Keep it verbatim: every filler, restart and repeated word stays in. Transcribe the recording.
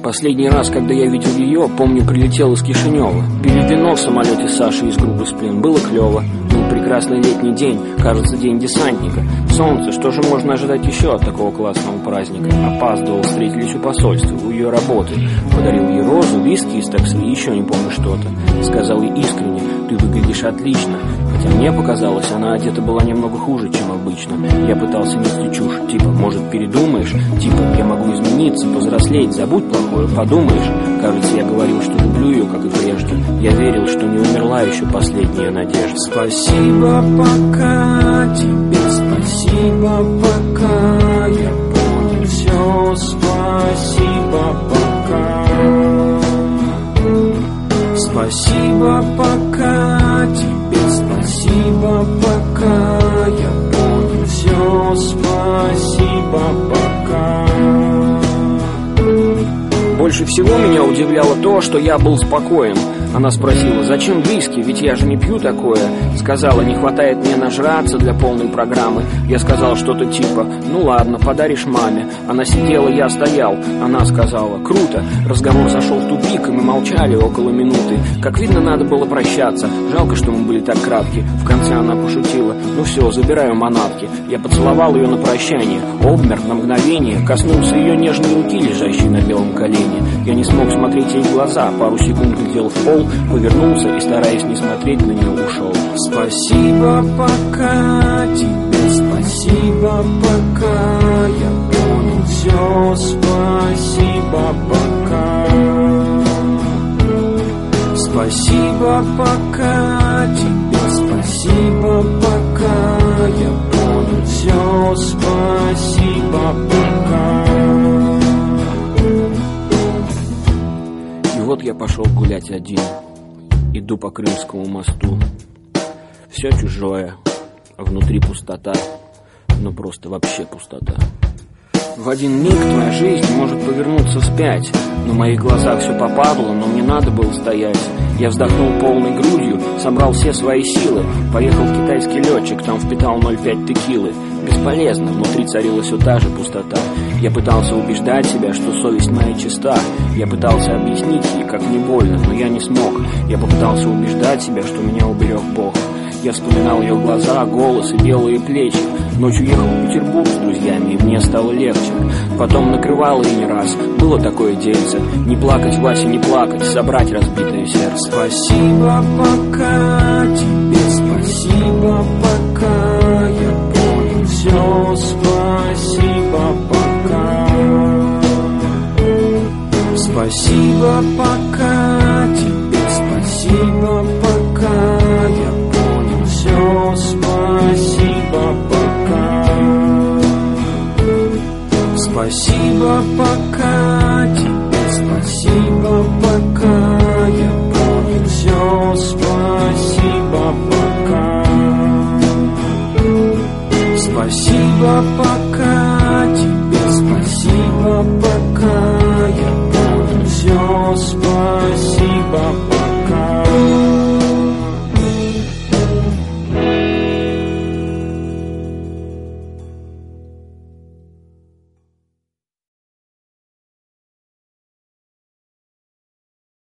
Последний раз, когда я видел ее, помню, прилетел из Кишинева. Пили вино в самолете Саши из группы «Сплин». Было клево. Был прекрасный летний день, кажется, день десантника. Солнце, что же можно ожидать еще от такого классного праздника? Опаздывал, встретились у посольства, у ее работы. Подарил ей розу, виски из такси и еще не помню что-то. Сказал ей искренне: ты выглядишь отлично. Хотя мне показалось, она одета была немного хуже, чем обычно. Я пытался нести чушь, типа, может, передумаешь? Типа, я могу измениться, повзрослеть, забудь плохое, подумаешь. Кажется, я говорил, что люблю ее, как и прежде. Я верил, что не умерла еще последняя надежда. Спасибо пока тебе, спасибо пока, я понял все, спасибо пока. Спасибо пока тебе, спасибо пока, я понял все, спасибо пока. Больше всего меня удивляло то, что я был спокоен. Она спросила: зачем виски, ведь я же не пью такое. Сказала: не хватает мне нажраться для полной программы. Я сказал что-то типа: ну ладно, подаришь маме. Она сидела, я стоял. Она сказала: круто. Разговор зашел в тупик, и мы молчали около минуты. Как видно, надо было прощаться. Жалко, что мы были так кратки. В конце она пошутила: ну все, забираю манатки. Я поцеловал ее на прощание. Обмер на мгновение, коснулся ее нежной руки, лежащей на белом колене. Я не смог смотреть ей в глаза. Пару секунд глядел в пол, повернулся и, стараясь не смотреть на нее, ушел. Спасибо пока тебе, спасибо пока, я понял все, спасибо пока. Спасибо пока тебе, спасибо пока, я понял все, спасибо пока. И вот я пошел гулять один. Иду по Крымскому мосту. Все чужое, а внутри пустота. Ну просто вообще пустота. В один миг твоя жизнь может повернуться вспять. На моих глазах все попадло, но мне надо было стоять. Я вздохнул полной грудью, собрал все свои силы. Поехал китайский летчик, там впитал ноль пять текилы. Бесполезно, внутри царила все та же пустота. Я пытался убеждать себя, что совесть моя чиста. Я пытался объяснить ей, как мне больно, но я не смог. Я попытался убеждать себя, что меня уберег Бог. Я вспоминал ее глаза, голос и белые плечи. Ночью ехал в Петербург с друзьями, и мне стало легче. Потом накрывало и не раз. Было такое дельце. Не плакать, Вася, не плакать, собрать разбитое сердце. Спасибо пока тебе, спасибо пока, я понял все, спасибо пока. Спасибо пока тебе, спасибо пока, я понял все, спасибо пока. Спасибо пока тебе, спасибо пока, я понял все, спасибо пока. Спасибо